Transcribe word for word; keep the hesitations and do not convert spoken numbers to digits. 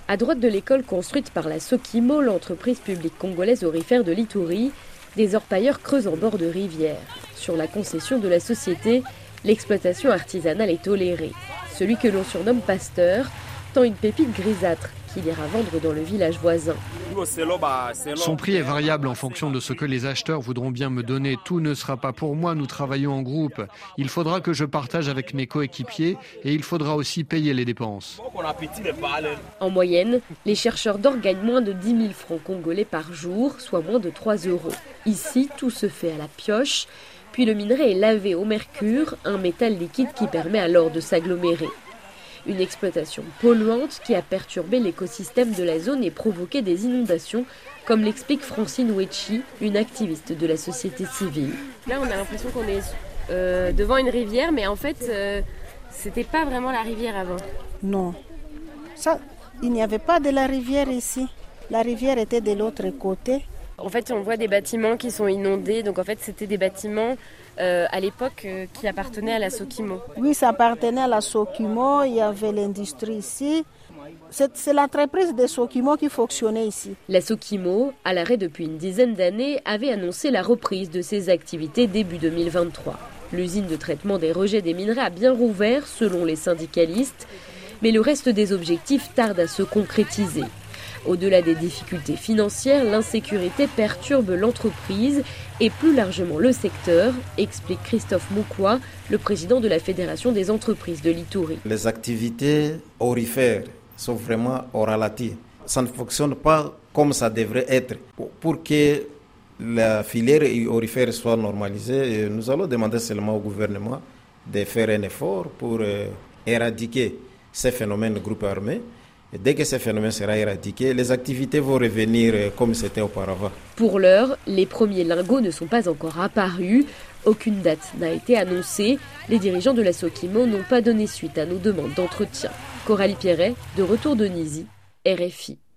À droite de l'école construite par la Sokimo, l'entreprise publique congolaise aurifère de l'Ituri, des orpailleurs creusent en bord de rivière. Sur la concession de la société, l'exploitation artisanale est tolérée. Celui que l'on surnomme Pasteur tend une pépite grisâtre qu'il ira vendre dans le village voisin. Son prix est variable en fonction de ce que les acheteurs voudront bien me donner. Tout ne sera pas pour moi, nous travaillons en groupe. Il faudra que je partage avec mes coéquipiers et il faudra aussi payer les dépenses. En moyenne, les chercheurs d'or gagnent moins de dix mille francs congolais par jour, soit moins de trois euros. Ici, tout se fait à la pioche, puis le minerai est lavé au mercure, un métal liquide qui permet à l'or de s'agglomérer. Une exploitation polluante qui a perturbé l'écosystème de la zone et provoqué des inondations, comme l'explique Francine Wechi, une activiste de la société civile. Là, on a l'impression qu'on est euh, devant une rivière, mais en fait, euh, c'était pas vraiment la rivière avant. Non, ça, il n'y avait pas de la rivière ici. La rivière était de l'autre côté. En fait, on voit des bâtiments qui sont inondés. Donc, en fait, c'était des bâtiments euh, à l'époque euh, qui appartenaient à la Sokimo. Oui, ça appartenait à la Sokimo. Il y avait l'industrie ici. C'est, c'est l'entreprise de Sokimo qui fonctionnait ici. La Sokimo, à l'arrêt depuis une dizaine d'années, avait annoncé la reprise de ses activités début deux mille vingt-trois. L'usine de traitement des rejets des minerais a bien rouvert, selon les syndicalistes. Mais le reste des objectifs tarde à se concrétiser. Au-delà des difficultés financières, l'insécurité perturbe l'entreprise et plus largement le secteur, explique Christophe Moukwa, le président de la Fédération des entreprises de l'Ituri. Les activités aurifères sont vraiment au ralenti. Ça ne fonctionne pas comme ça devrait être. Pour que la filière aurifère soit normalisée, nous allons demander seulement au gouvernement de faire un effort pour éradiquer ces phénomènes de groupes armés. Et dès que ce phénomène sera éradiqué, les activités vont revenir comme c'était auparavant. Pour l'heure, les premiers lingots ne sont pas encore apparus. Aucune date n'a été annoncée. Les dirigeants de la Sokimo n'ont pas donné suite à nos demandes d'entretien. Coralie Pierret, de retour de Nizi, R F I.